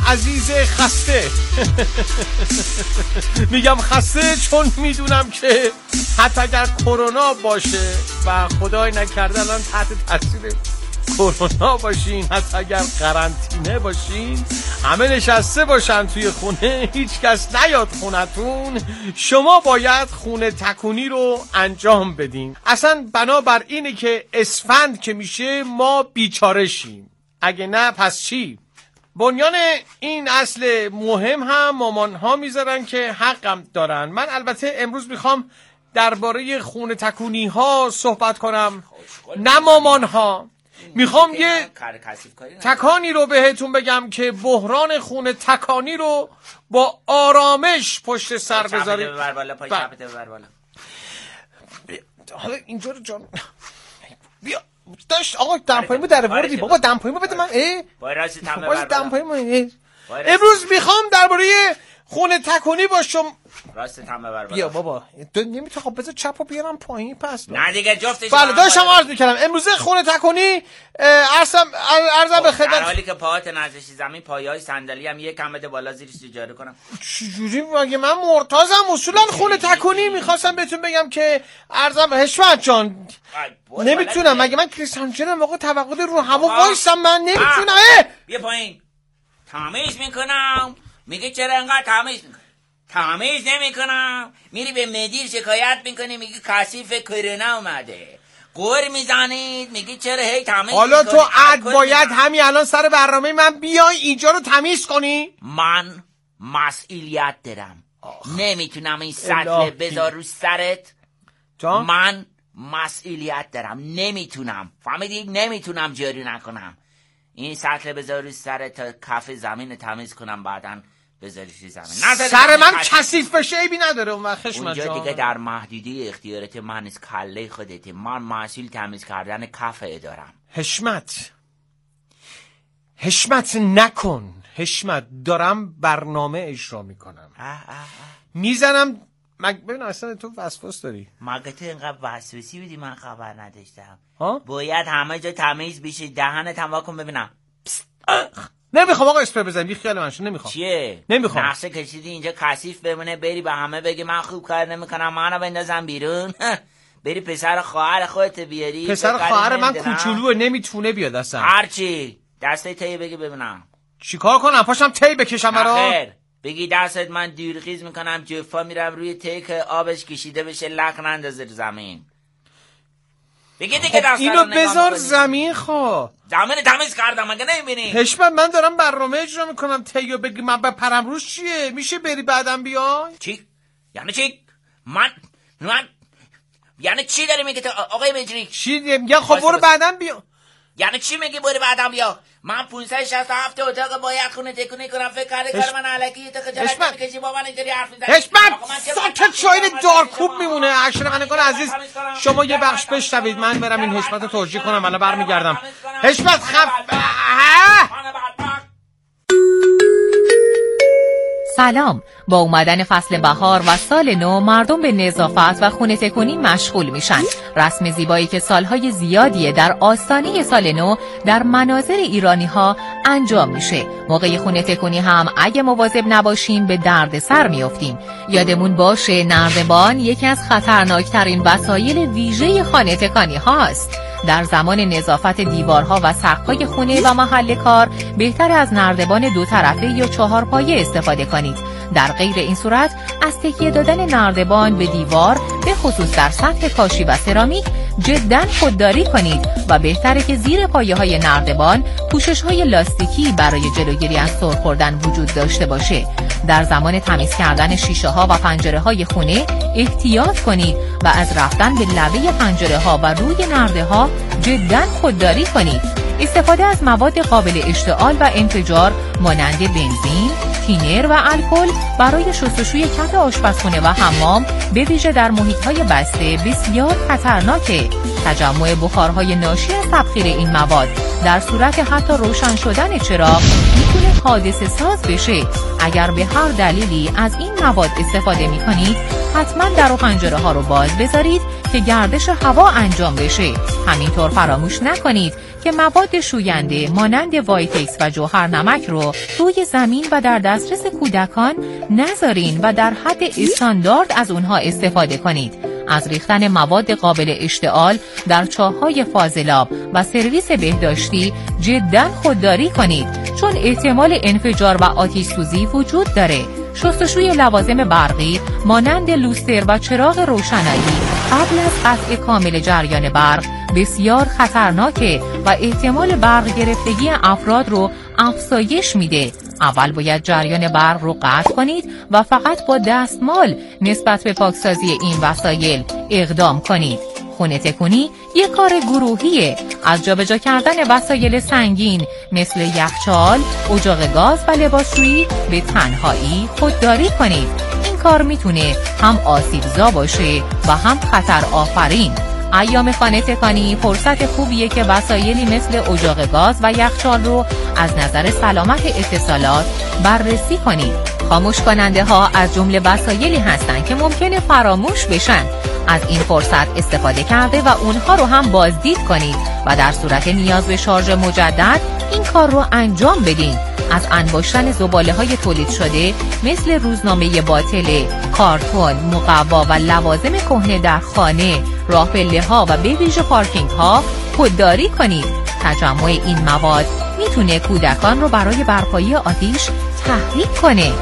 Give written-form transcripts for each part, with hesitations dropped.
عزیز خسته. میگم خسته چون میدونم که حتی اگر کرونا باشه و خدای نکرده الان تحت تاثیر کرونا باشین، حتی اگر قرنطینه باشین، همه نشسته باشن توی خونه، هیچ کس نیاد خونتون، شما باید خونه تکونی رو انجام بدین. اصلا بنابر اینه که اسفند که میشه ما بیچاره شیم، اگه نه پس چی؟ بنیان این اصل مهم هم مامان ها میذارن که حقم دارن. من البته امروز میخوام درباره خونه تکونی ها صحبت کنم، نه مامان ها. میخوام یه تکانی رو بهتون بگم که بحران خونه تکانی رو با آرامش پشت سر بذارید. حالا اینجا رو جان بیا داشت آقا دمپایمو در وردی بابا، دمپایمو بده من. باید دمپایمو. امروز میخوام درباره خونه تکونی باشم. راستت هم ببر بالا. بیا بابا تو نمیتونی. خب بذار چپو بیارم پایین پس. نه دیگه جفتش. بله داشتم عرض میکردم امروز خونه تکونی عرضم به خدمت. در حالی که پاهات نذاشتی زمین، پایه‌های صندلی هم یکم بده بالا زیرش اجاره کنم. چجوری مگه من مرتضام اصولا خونه تکونی میخواستم بهتون بگم که عرضم حشمت جان نمیتونم. مگه من کریستانجنم واقعا توقع رو هوا وایسم؟ من نمیتونم. بیا پایین. تمیز میکنم. میگه چرا انقدر تمیز میکنی؟ تمیز نمیکنم. میری به مدیر شکایت میکنی، میگی کثیف کرونا اومده. قور میزنید، میگی چرا هی تمیز میکنی؟ حالا تو باید همین الان سر برنامه من بیای اینجا رو تمیز کنی؟ من مسئولیت دارم. نمیتونم این سطل بذار رو سرت. من مسئولیت دارم، نمیتونم. فهمیدی؟ نمیتونم جاری نکنم. این سطل بذار رو سرت تا کف زمین تمیز کنم، بعداً بذاریش زمین. سر من کثیف بشه عیبی نداره. اون وقت خشمت اونجا دیگه در محدودی اختیارات من از کله خودت. من مسئول تمیز کردن کف دارم. حشمت نکن. حشمت دارم برنامه اجرا میکنم. میزنم. ببین اصلا تو وسواس داری. مگه تو اینقدر وسواسی بودی من خبر نداشتم؟ باید همه جا تمیز بشه. دهنت هم واکن ببینم. نمیخوام آقا اسپری بزنی، بی خیال منشو. نمیخوام. چیه؟ نمیخوام. نقشه کشیدی اینجا کثیف بمونه، بری به همه بگی من خوب کار نمیکنم، منو بندازم بیرون. بری پسر خواهر خودت بیاری. پسر خواهر من کوچولوه، نمیتونه بیاد اصلا. هرچی دسته تی بگی ببینم. چیکار کنم؟ پاشم تی بکشم برا؟ خیر بگی دستت من دیرخیز میکنم، جفا میرم روی تی که آبش کشیده بشه، لق نندازه زمین. بگی دیگه دست اینو بذار زمین. زمین تمیز کردم مگه نمیبینی؟ حشمت من دارم برنامه اجرا میکنم. تیو بگی من بپرم روش چیه؟ میشه بری بعدم بیای؟ چی؟ یعنی چی؟ من یعنی چی داری میگی تو آقای مجری؟ چی میگه؟ خب برو بعدم بیا. یعنی چی میگی برو بعدم بیا؟ من 567 اتاق باید خونه تکونی کنم. فکر کرده کار من علکی تو خجالت میکشی با من اینجوری حرف میزنی؟ حشمت ساکت شاید دارکوب میمونه. اشرقنگان عزیز شما یه بخش بشنوید، من برم این حشمت رو توجیه کنم، الان برمیگردم. حشمت سلام. با اومدن فصل بهار و سال نو مردم به نظافت و خونه تکونی مشغول میشن. رسم زیبایی که سالهای زیادیه در آستانه سال نو در مناظر ایرانی ها انجام میشه. موقع خونه تکونی هم اگه مواظب نباشیم به درد سر میافتیم. یادمون باشه نردبان یکی از خطرناکترین وسایل ویژه خانه تکانی هاست. در زمان نظافت دیوارها و سقف‌های خونه و محل کار بهتر از نردبان دو طرفه یا 4 پایه استفاده کنید. در غیر این صورت از تکیه دادن نردبان به دیوار به خصوص در سطح کاشی و سرامیک جداً خودداری کنید و بهتره که زیر پایه‌های نردبان پوشش‌های لاستیکی برای جلوگیری از سر خوردن وجود داشته باشه. در زمان تمیز کردن شیشه‌ها و پنجره‌های خونه احتیاط کنید و از رفتن به لبه پنجره‌ها و روی نرده‌ها جداً خودداری کنید. استفاده از مواد قابل اشتعال و انفجار مانند بنزین، تینر و الکل برای شستشوی کف آشپزخانه و حمام به ویژه در محیط‌های بسته بسیار خطرناکه. تجمع بخارهای ناشی از تبخیر این مواد در صورت حتی روشن شدن چراغ میتونه حادثه ساز بشه. اگر به هر دلیلی از این مواد استفاده میکنید حتما در و پنجره ها رو باز بذارید که گردش هوا انجام بشه. همینطور فراموش نکنید که مواد شوینده مانند وایتکس و جوهر نمک رو روی زمین و در دسترس کودکان نذارین و در حد استاندارد از اونها استفاده کنید. از ریختن مواد قابل اشتعال در چاه‌های فاضلاب و سرویس بهداشتی جداً خودداری کنید، چون احتمال انفجار و آتش سوزی وجود داره. شستشوی لوازم برقی مانند لوستر و چراغ روشنایی قبل از قطع کامل جریان برق بسیار خطرناکه و احتمال برق گرفتگی افراد رو افزایش میده. اول باید جریان برق رو قطع کنید و فقط با دستمال نسبت به پاکسازی این وسایل اقدام کنید. خونه تکونی یک کار گروهیه. از جابجا کردن وسایل سنگین مثل یخچال، اجاق گاز و لباسشویی به تنهایی خودداری کنید. این کار میتونه هم آسیبزا باشه و هم خطر آفرین. ایام خانه تکانی فرصت خوبیه که وسایلی مثل اجاق گاز و یخچال رو از نظر سلامت اتصالات بررسی کنید. خاموش کننده ها از جمله وسایلی هستن که ممکنه فراموش بشن. از این فرصت استفاده کرده و اونها رو هم بازدید کنید و در صورت نیاز به شارژ مجدد این کار رو انجام بدین. از انباشتن زباله‌های تولید شده مثل روزنامه باطل، کارتون، مقوا و لوازم کهنه در خانه، راه پله‌ها و به ویژه پارکینگ‌ها خودداری کنید. تجمع این مواد میتونه کودکان رو برای برپایی آتش تحریک کنه.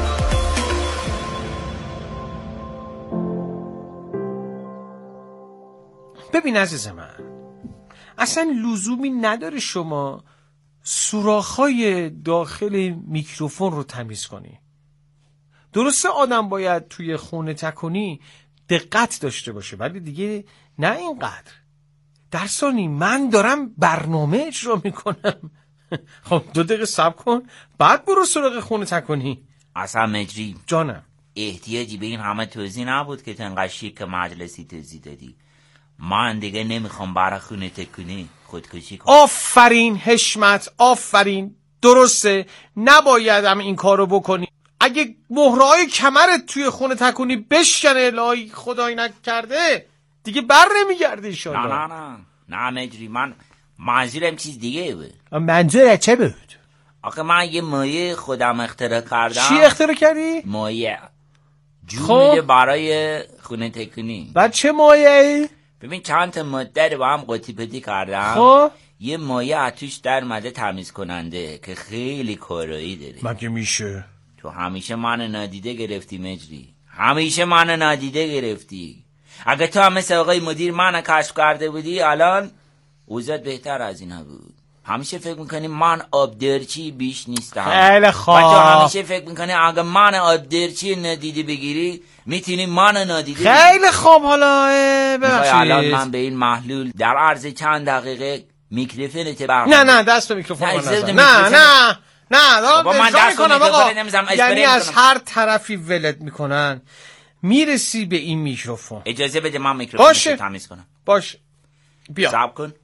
ببین عزیز من، اصلا لزومی نداره شما سوراخ‌های داخل میکروفون رو تمیز کنی. درسته آدم باید توی خونه تکونی دقت داشته باشه، ولی دیگه نه اینقدر. در ثانی من دارم برنامه اجرا میکنم. خب 2 دقیقه صبر کن بعد برو سراغ خونه تکونی. اصلا مجری جانم، احتیاجی به این همه توضیح نبود که تو انقدر شیک مجلسی توضیح دادی. من دیگه نمیخوام برای خونه تکونی خودکشی کنم. آفرین حشمت، آفرین، درسته. نباید هم این کارو بکنی. اگه مهرهای کمرت توی خونه تکونی بشکنه الهی خدای نکرده دیگه بر نمیگرده ایشالله. نه مجری، من منظورم چیز دیگه بود. منظورت چه بود؟ آخه من یه مایه خودم اختراع کردم. چی اختراع کردی؟ مایه جوری برای خونه تکونی. بعد چه مایه؟ ببین چند تا ماده رو با هم قاطی پتی کردم. خب یه مایه اتوش در مده تمیز کننده که خیلی کارایی داره. مگه میشه؟ تو همیشه من نادیده گرفتی مجری، همیشه من نادیده گرفتی. اگه تو هم مثل آقای مدیر من کشف کرده بودی الان اوضاع بهتر از این بود. همیشه فکر میکنی من آبدرچی بیش نیستم. خیلی خوب. و تو همیشه فکر میکنی اگه من آبدرچی نادیده بگیری میتونی من نادیده. خیلی خوب. حالا ببخشید الان من به این محلول در عرض چند دقیقه میکروفونت نه دست به میکروفون نزن. نه دارم اجرا میکنم آقا. یعنی از هر طرفی ولت میکنن میرسی به این میکروفون. اجازه بده من میکروفون تمیز کنم. باشه بیا صبر کن.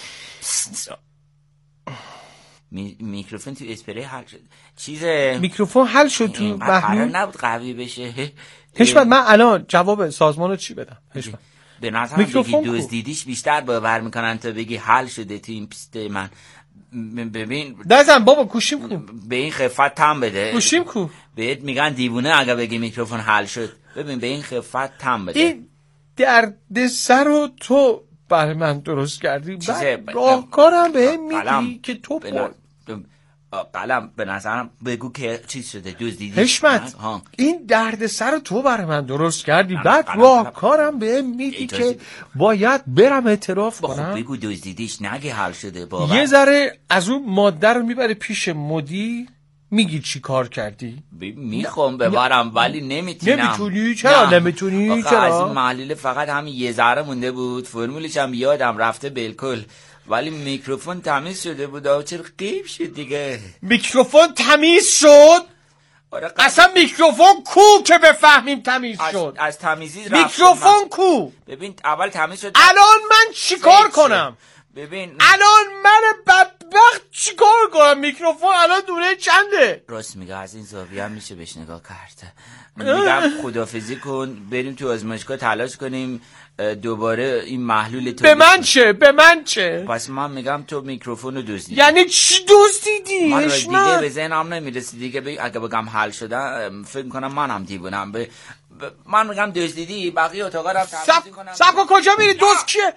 میکروفون تو اسپری حل شد. چیز میکروفون حل شد تو قرار نبود قوی بشه. حشمت من الان جواب سازمانو چی بدم؟ حشمت به نظرم بگی دزدیدیش بیشتر باور میکنن تا بگی حل شده تو این پیست من. ببین نزن بابا، گوشیم کو. به این خفت تم بده. گوشیم کو. بهت میگن دیوونه اگه بگی میکروفون حل شد. ببین به این خفت تم بده. این درد سر رو تو برای من درست کردی. بعد راهکارم به میگی که تو قلم به نظرم بگو که چیز شده دزدیدی. حشمت این درد سر رو تو برای من درست کردی. بعد راهکارم به میگی که باید برم اعتراف کنم. بگو دزدیدیش نگه حل شده. یه ذره از اون ماده رو میبره پیش مدیر میگی چی کار کردی؟ میخوام ببرم ولی نمیتونم. نمیتونی؟ چرا نمیتونی؟ چرا؟ از این محلول فقط همین یه ذره مونده بود، فرمولش هم یادم رفته بالکل، ولی میکروفون تمیز شده بود. چرا غیب شد دیگه؟ میکروفون تمیز شد؟ اصلا میکروفون کو که بفهمیم تمیز شد؟ از تمیزی رفت. میکروفون کو؟ ببین اول تمیز شد. الان من چیکار کنم؟ ببین الان من وقت چیکار کنم؟ میکروفون الان دونه چنده؟ راست میگه، از این زاویه هم میشه بهش نگاه کرد. میگم خدافظی کن، بریم تو آزمایشگاه تلاش کنیم دوباره این محلول تو. به من چه؟ پس من میگم تو میکروفون رو دزدیدی. یعنی چی دزدیدی؟ من دیگه به ذهنم نمیرسی دیگه. اگه بگم حل شده فکر کنم منم دیوونم. من میگم دزدیدی، بقیه اتاقا رو تمیز کنم. صفا کجا میری؟ دزد کیه؟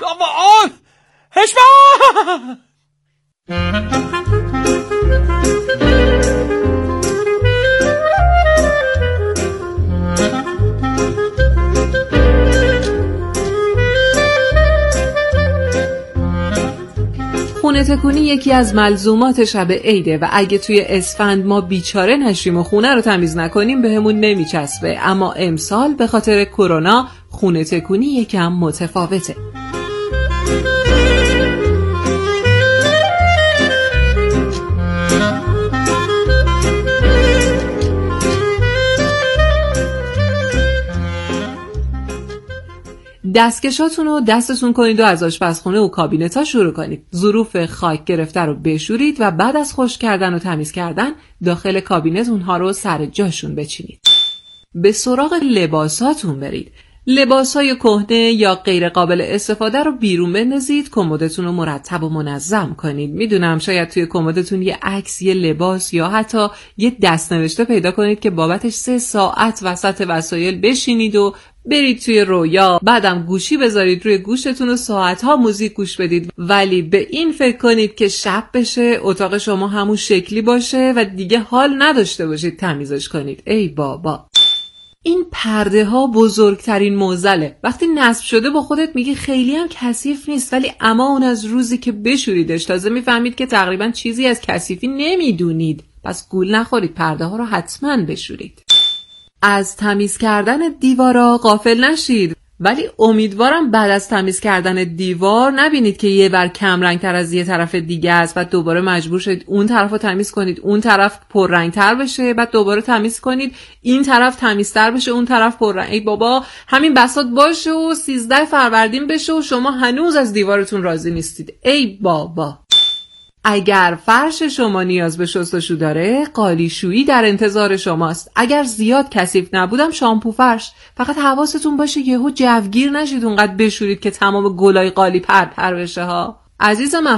هشما خونه تکونی یکی از ملزومات شب عیده و اگه توی اسفند ما بیچاره نشیم و خونه رو تمیز نکنیم بهمون نمیچسبه، اما امسال به خاطر کرونا خونه تکونی یکم متفاوته. دستکشاتون رو دستتون کنید و از آشپزخونه و کابینتا شروع کنید. ظروف خاک گرفته رو بشورید و بعد از خشک کردن و تمیز کردن داخل کابینت اونها رو سر جاشون بچینید. به سراغ لباساتون برید. لباسای کهنه یا غیر قابل استفاده رو بیرون بندازید، کمدتون رو مرتب و منظم کنید. میدونم شاید توی کمدتون یه عکس، یه لباس یا حتی یه دستنوشته پیدا کنید که بابتش 3 ساعت وسط وسایل بشینید و برید توی رویا، بعدم گوشی بذارید روی گوشتون و ساعتها موزیک گوش بدید، ولی به این فکر کنید که شب بشه اتاق شما همون شکلی باشه و دیگه حال نداشته باشید تمیزش کنید. ای بابا، این پرده ها بزرگترین معضله. وقتی نصب شده با خودت میگی خیلی هم کثیف نیست، ولی اما اون از روزی که بشوریدش تازه میفهمید که تقریبا چیزی از کثیفی نمیدونید. پس گول نخورید، پرده ها رو حتما بشورید. از تمیز کردن دیوارا غافل نشید، ولی امیدوارم بعد از تمیز کردن دیوار نبینید که یه بر کم رنگ تر از یه طرف دیگه است و دوباره مجبور شدید اون طرف رو تمیز کنید، اون طرف پر رنگ تر بشه، بعد دوباره تمیز کنید این طرف تمیزتر بشه، اون طرف پر رنگ. ای بابا، همین بساط باشه و 13 فروردین بشه و شما هنوز از دیوارتون راضی نیستید. ای بابا، اگر فرش شما نیاز به شستشو داره، قالیشویی در انتظار شماست. اگر زیاد کثیف نبودم شامپو فرش. فقط حواستون باشه یهو جوگیر نشید اونقدر بشورید که تمام گلای قالی پرپر بشه ها. عزیز من،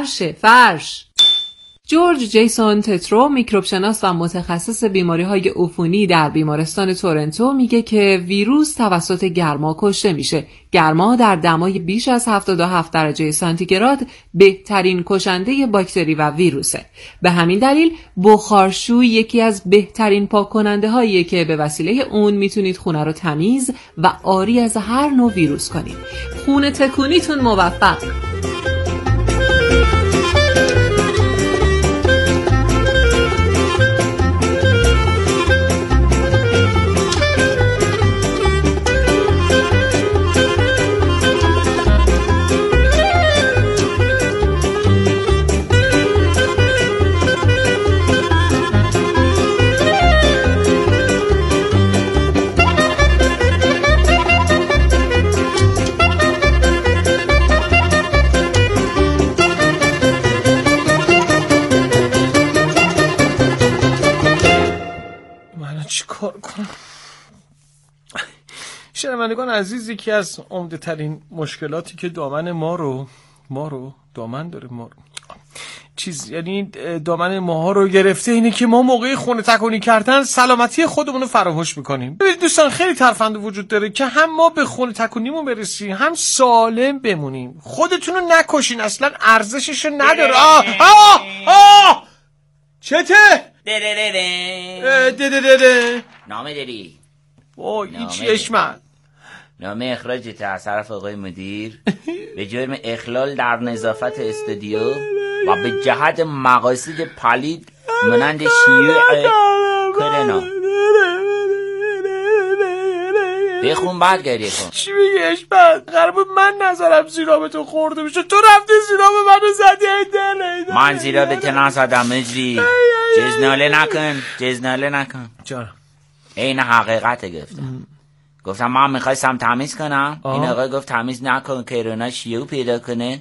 فرش. جورج جیسون تترو، میکروبشناس و متخصص بیماری‌های عفونی در بیمارستان تورنتو، میگه که ویروس توسط گرما کشته میشه. گرما در دمای بیش از 77 درجه سانتیگراد بهترین کشنده باکتری و ویروسه. به همین دلیل بخارشوی یکی از بهترین پاک‌کننده هاییه که به وسیله اون میتونید خونه رو تمیز و عاری از هر نوع ویروس کنید. خونه تکونیتون موفق. شنوندگان عزیز، یکی از عمده ترین مشکلاتی که دامن ما رو گرفته اینه که ما موقع خونه تکونی کردن سلامتی خودمون رو فراموش میکنیم. ببینید دوستان، خیلی ترفند وجود داره که هم ما به خونه تکونیمون برسیم هم سالم بمونیم. خودتون رو نکشین، اصلا ارزشش نداره. چته؟ نامه داری؟ این چشمت نامه اخراجت از طرف آقای مدیر به جرم اخلال در نظافت استودیو و به جهت مقاصد پلید مانند شیوع کرونا. بخون بعد گریه کن. چی میگهش بعد؟ قرار من نظرم زیرابتو خورده بشه، تو رفتی زیراب منو زدی. من زیرابت نزدم اجری. جزناله نکن جانم. این حقیقت گفتم من میخواستم تمیز کنم. این آقای گفت تمیز نکن کرونا شیوع پیدا کنه.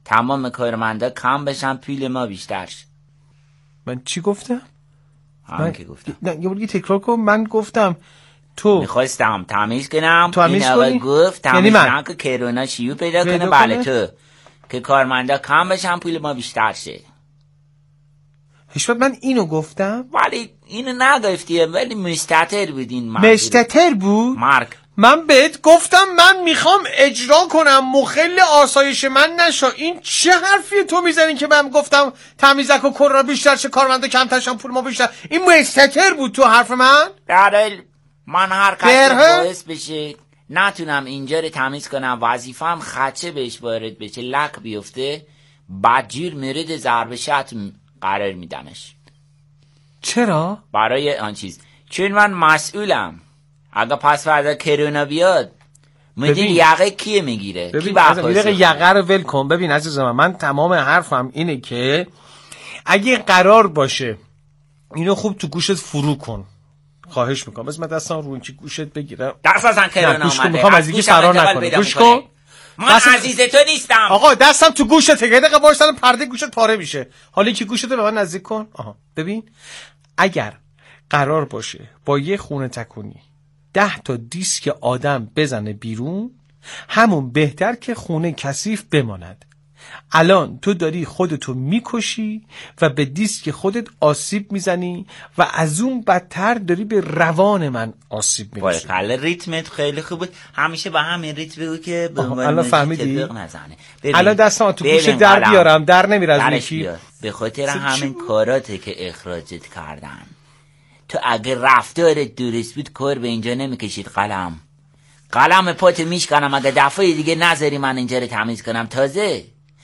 تمام کارمندا کم بشن پول ما بیشتر شه. من چی گفتم؟ من که گفتم نه یه بار تکرار کن. من گفتم تو میخواستم تمیز کنم، تمیز این آقا کنی؟ گفت تمیز یعنی من؟ کنم که کرونا شیوع پیدا کنه. بله تو که کارمندا کم بشن پول ما بیشتر شه. حشمت من اینو گفتم؟ ولی اینو نگفتیه، ولی مستتر بود این مستتر بود؟ مرگ. من بهت گفتم من میخوام اجرا کنم، مخل آسایش من نشا. این چه حرفیه تو میزنی که من گفتم تمیزک و کرونا بیشتر چه کارمندا کمترشن پول ما بیشتر؟ این مستتر بود تو حرف من؟ دلیل من هر کسی باعث بشه نتونم اینجا رو تمیز کنم، وظیفه‌ام خدشه بهش وارد بشه، لک بیفته، بدجور مورد ضرب شتم قرار میدمش. چرا؟ برای آن چیز چون من مسئولم. اگه پس فردا کرونا بیاد مدیر یقه کیه میگیره؟ کی ببین یقه رو ول کن. ببین عزیز من تمام حرفم اینه که اگه قرار باشه اینو خوب تو گوشت فرو کن، خواهش میکنم. بس من دستم رو اینکه گوشت بگیرم. دست از کرونا اومده، میخوام از اینکه فرار نکنه. گوش کن. من عزیز تو نیستم آقا. دستم تو گوشته. یه دقیقه وایسادم پرده گوشت پاره میشه. حالا که گوشت به من نزدیک کن. آها ببین اگر قرار باشه با یه خونه تکونی 10 تا دیسک آدم بزنه بیرون، همون بهتر که خونه کثیف بماند. الان تو داری خودتو میکشی و به دیسک خودت آسیب میزنی و از اون بدتر داری به روان من آسیب میزنی. باید ریتمت خیلی خوب بود، همیشه با همین ریتم بگو که به الان فهمیدی؟ نزنه. الان دستم تو گوش در بیارم در نمیره از یکی. به خاطر همین کاراته که اخراجت کردن. تو اگه رفتارت درست بود کار به اینجا نمیکشید. قلم پاتو میشکنم اگه دفعه دیگه نذاری من اینجا رو تمیز کنم. تازه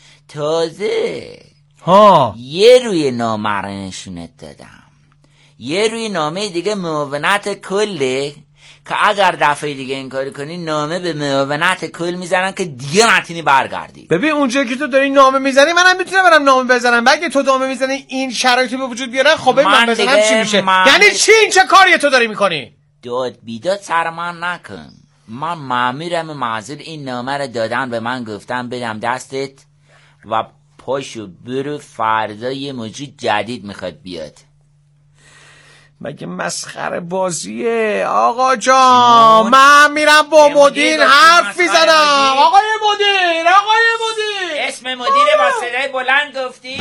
یه روی نامه رو نشونت دادم، یه روی نامه دیگه معاونت کله که اگر دفعه دیگه این کاری کنی نامه به معاونت کل میزنن که دیگه نتونی برگردی. ببین اونجایی که تو داری نامه میزنی منم میتونم برم نامه بزنم. اگه تو نامه میزنی این شرایطی به وجود بیارن خب من بزنم چی میشه؟ یعنی چی؟ این چه کاریه تو داری میکنی؟ داد بیداد سر من نکن. من مامورم معذور این نامه رو دادن به من، گفتم بدم دستت و پاشو برو فردا یه موجود جدید میخواد بیاد. مگه مسخره بازیه آقا جان؟ من میرم با مدیر حرف میزنم. آقای مدیر اسم مدیر با صدای بلند گفتی؟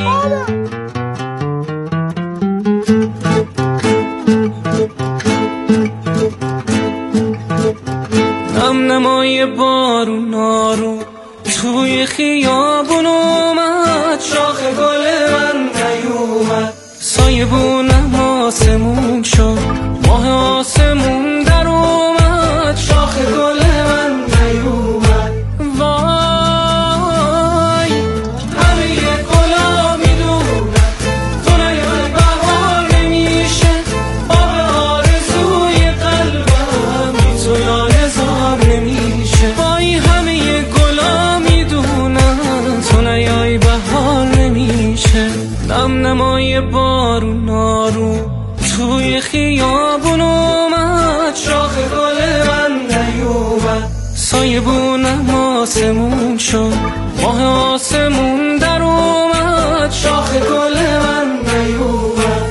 نمای بارون آروم توی خیابون اومد، شاخ گل من نیومد، سایبونم آسمون شد، ماه آسمون در اومد، شاخ گل من نیومد. وای همه گلا میدونن تو نیای بهار نمیشه، آب آرزوی قلبم بی تو یار زار نمیشه. وای همه گلا میدونن تو نیای بهار نمیشه. نمای بارون آروم توی خیابون اومد، شاخ گل من نیومد، سایبونم آسمون شد، ماه آسمون در اومد، شاخ گل من نیومد.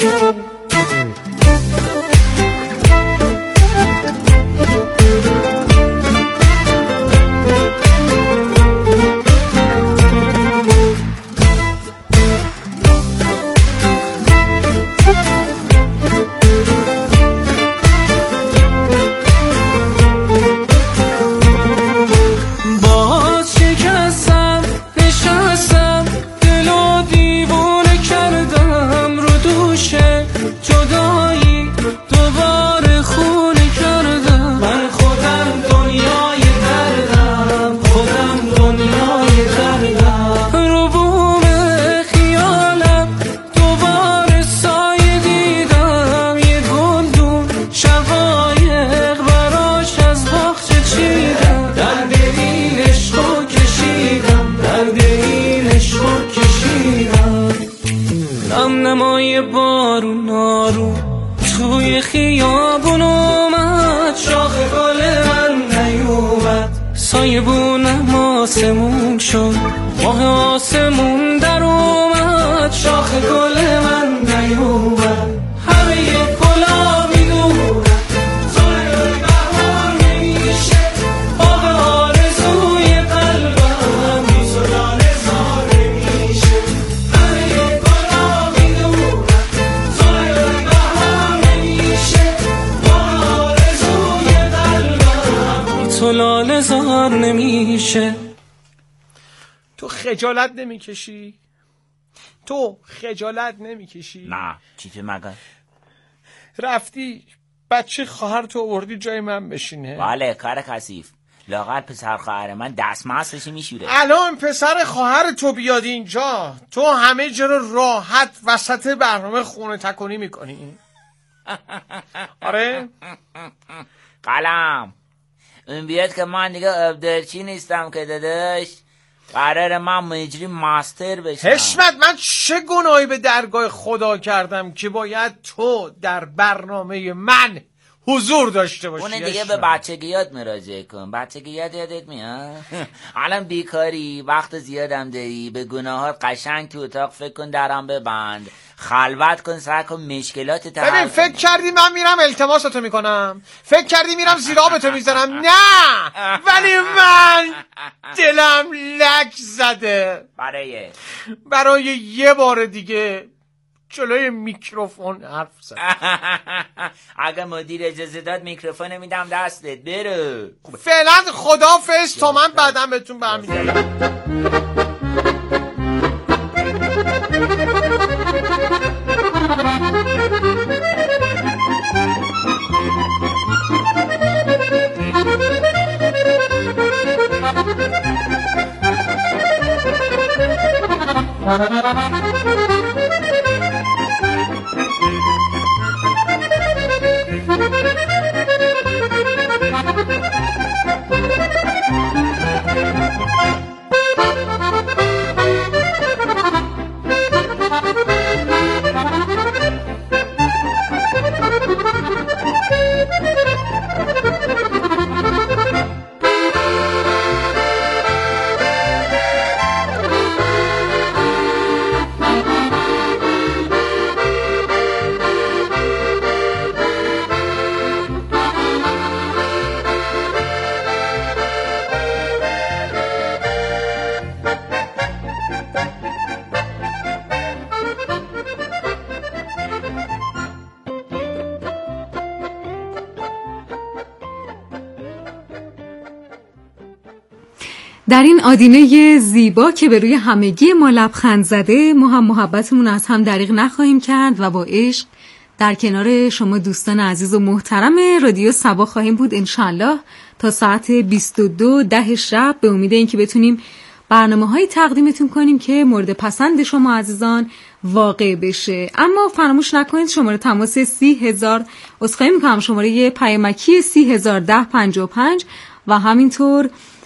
نمای بارون آروم توی خیابون اومد، شاخ گل من نیومد، سایبونم آسمون شد، ماه ماه آسمون در اومد، شاخ گل من نیومد، همه گلا میدونن زل بهار نمیشه، باغ آرزوی قلبم بی زلال زار نمیشه، همه گلا میدونن زل بهار نمیشه، باغ آرزوی قلبم بی زلال زار نمیشه. تو خجالت نمیکشی؟ تو خجالت نمیکشی؟ نه چیزی مگه؟ رفتی بچه خواهر تو آوردی جای من بشینه. بله کار کثیف. لااقل پسر خواهر من دستمزدش میشوره. الان پسر خواهر تو بیاد اینجا تو همه جا رو راحت وسط برنامه خونه تکونی میکنی. آره؟ قلم اون بیاد که من دیگه ابدرچی نیستم که داداش، قرار من مجری ماستر بشم. حشمت من چه گناهی به درگاه خدا کردم که باید تو در برنامه من حضور داشته باشی؟ اون دیگه به بچگیات مراجعه کن. بچگیات یادت میاد؟ الان بیکاری، وقت زیادم داری، به گناهات قشنگ تو اتاق فکر کن، درم ببند، خلوت کن، سعی کن مشکلات تا ببین فکر کردی من میرم التماستو میکنم؟ فکر کردی میرم زیر آبتو میزنم؟ نه، ولی من دلم لک زده برای یه بار دیگه جلوی میکروفون حرف زد. اگه مدیر اجازه داد میکروفون میدم دستت، برو فعلا خدافظ تا من بعدم بهتون برمیگردم. در این آدینه زیبا که به روی همگی ما لبخند زده، ما هم محبتمون از هم دریغ نخواهیم کرد و با عشق در کنار شما دوستان عزیز و محترم رادیو صبا خواهیم بود انشالله تا ساعت 22:10 شب، به امید اینکه بتونیم برنامه‌هایی تقدیمتون کنیم که مورد پسند شما عزیزان واقع بشه. اما فراموش نکنید شماره تماس 30,000 عذرخواهی می‌کنم، شماره پیامکی 30,01055 و همینطور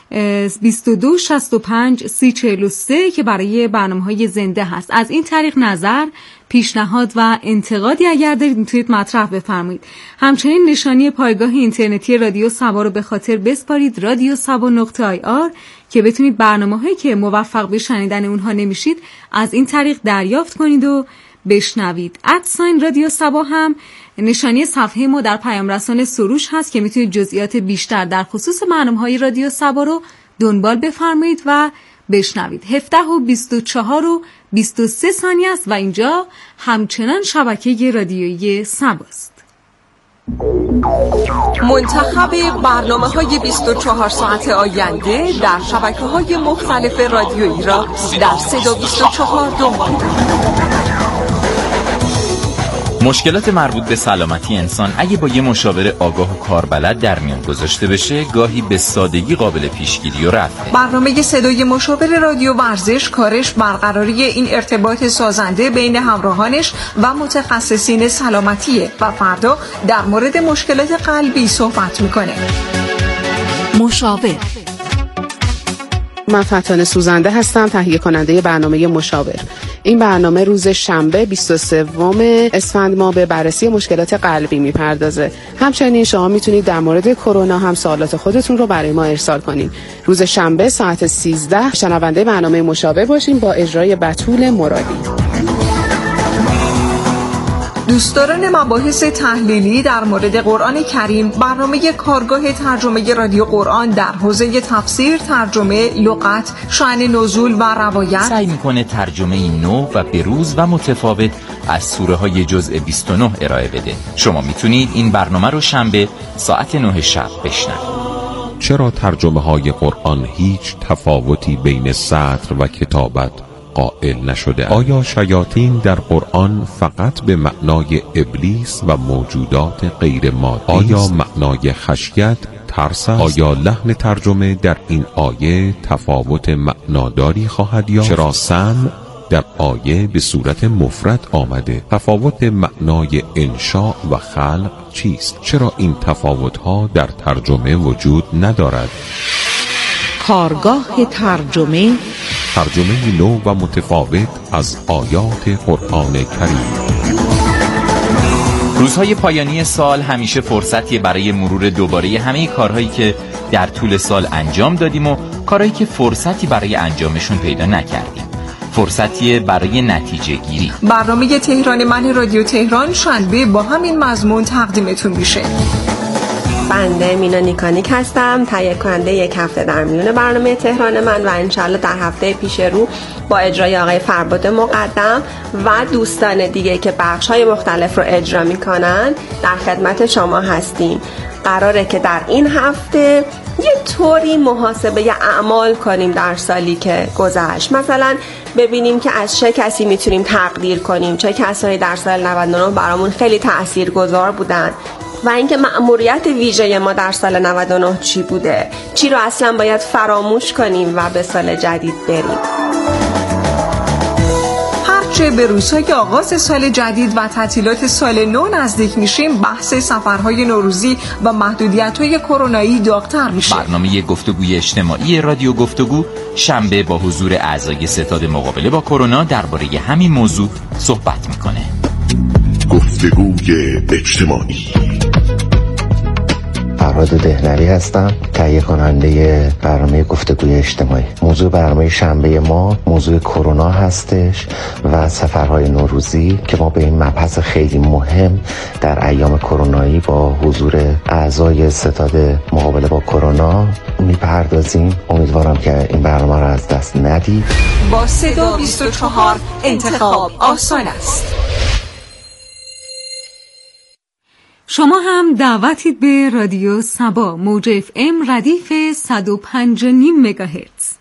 2265-3043 که برای برنامه‌های زنده هست. از این طریق نظر، پیشنهاد و انتقادی اگر دارید میتونید مطرح بفرمایید. همچنین نشانی پایگاه اینترنتی رادیو صبا رو به خاطر بسپارید، radiosaba.ir، که بتونید برنامه‌هایی که موفق به شنیدن اونها نمیشید از این طریق دریافت کنید و بشنوید. رادیو صبا هم نشانی صفحه ما در پیام رسان سروش هست که میتونید جزئیات بیشتر در خصوص برنامه‌های رادیو صبا رو دنبال بفرمایید و بشنوید. 17 و 24 و 23 ثانیه است و اینجا همچنان شبکه رادیویی صباست. منتخب برنامه‌های 24 ساعت آینده در شبکه‌های مختلف رادیویی را در 324 دنبال کنید. مشکلات مربوط به سلامتی انسان اگه با یه مشاور آگاه و کاربلد در میان گذاشته بشه، گاهی به سادگی قابل پیشگیری و رفعه. برنامه صدای مشاور رادیو ورزش کارش برقراری این ارتباط سازنده بین همراهانش و متخصصین سلامتیه و فردا در مورد مشکلات قلبی صحبت میکنه. مشاور. من فتانه سوزنده هستم، تهیه کننده برنامه مشاور. این برنامه روز شنبه 23 اسفند ماه به بررسی مشکلات قلبی میپردازه. همچنین شما میتونید در مورد کرونا هم سوالات خودتون رو برای ما ارسال کنید. روز شنبه ساعت 13 شنونده برنامه مشابه باشین با اجرای بتول مرادی. دوستداران مباحث تحلیلی در مورد قرآن کریم، برنامه کارگاه ترجمه رادیو قرآن در حوزه تفسیر، ترجمه، لغت، شأن نزول و روایت سعی میکنه ترجمه نو و بروز و متفاوت از سوره های جزء 29 ارائه بده. شما میتونید این برنامه رو شنبه ساعت 9 شب بشنوید. چرا ترجمه های قرآن هیچ تفاوتی بین سطر و کتابت قائل نشده؟ آیا شیاطین در قرآن فقط به معنای ابلیس و موجودات غیر مادی؟ آیا معنای خشیت ترس است؟ آیا لحن ترجمه در این آیه تفاوت معناداری خواهد یافت؟ چرا سمع در آیه به صورت مفرد آمده؟ تفاوت معنای انشاء و خلق چیست؟ چرا این تفاوت‌ها در ترجمه وجود ندارد؟ کارگاه ترجمه نو و متفاوت از آیات قرآن کریم. روزهای پایانی سال همیشه فرصتیه برای مرور دوباره همه کارهایی که در طول سال انجام دادیم و کارهایی که فرصتی برای انجامشون پیدا نکردیم. فرصتیه برای نتیجه گیری. برنامه تهران من رادیو تهران شنبه با همین مضمون تقدیمتون میشه. بنده مینا نیکانیک هستم، تهیه کننده یک هفته در میون برنامه تهران من و انشالله در هفته پیش رو با اجرای آقای فرباد مقدم و دوستان دیگه که بخش‌های مختلف رو اجرا میکنن در خدمت شما هستیم. قراره که در این هفته یه طوری محاسبه اعمال کنیم در سالی که گذشت. مثلا ببینیم که از چه کسی میتونیم تقدیر کنیم، چه کسایی در سال 99 برامون خیلی تاثیرگذار بودن و اینکه مأموریت ویژه ما در سال 99 چی بوده، چی رو اصلا باید فراموش کنیم و به سال جدید بریم. هرچه به روزهای آغاز سال جدید و تعطیلات سال نو نزدیک میشیم، بحث سفرهای نوروزی و محدودیت‌های کرونایی داغ‌تر میشه. برنامه گفتگوی اجتماعی رادیو گفتگو شنبه با حضور اعضای ستاد مقابله با کرونا درباره همین موضوع صحبت میکنه. گفتگوی اجتماعی. فرهاد دهنری هستم، تهیه کننده برنامه گفتگوی اجتماعی. موضوع برنامه شنبه ما موضوع کرونا هستش و سفرهای نوروزی که ما به این مبحث خیلی مهم در ایام کرونایی با حضور اعضای ستاد مقابله با کرونا میپردازیم. امیدوارم که این برنامه رو از دست ندید. با صدا 24 انتخاب آسان است. شما هم دعوتید به رادیو صبا موج FM ردیف 105.5 مگاهرتز.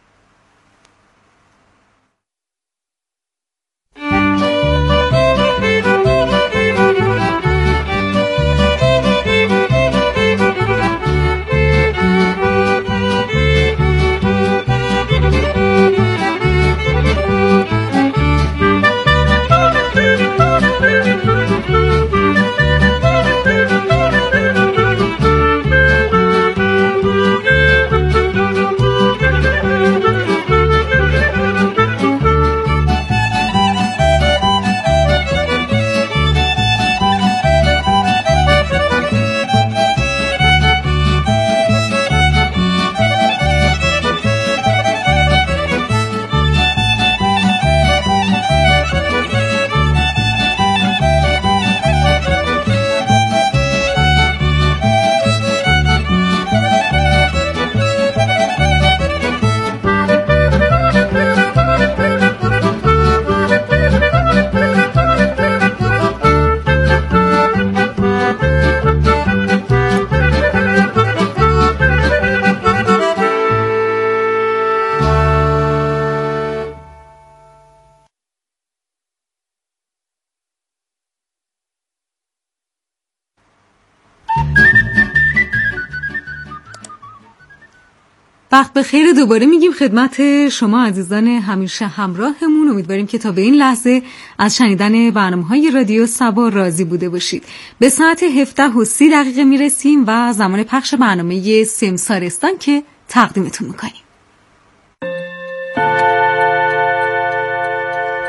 وقت بخیر دوباره میگیم خدمت شما عزیزان همیشه همراهمون. امیدواریم که تا به این لحظه از شنیدن برنامه‌های رادیو صبا راضی بوده باشید. به ساعت 17:30 میرسیم و زمان پخش برنامه سمسارستان که تقدیمتون میکنیم.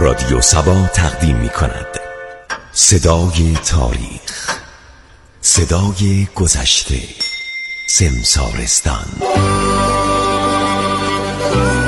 رادیو سبا تقدیم می کند صدای تاریخ، صدای گذشته، سمسارستان.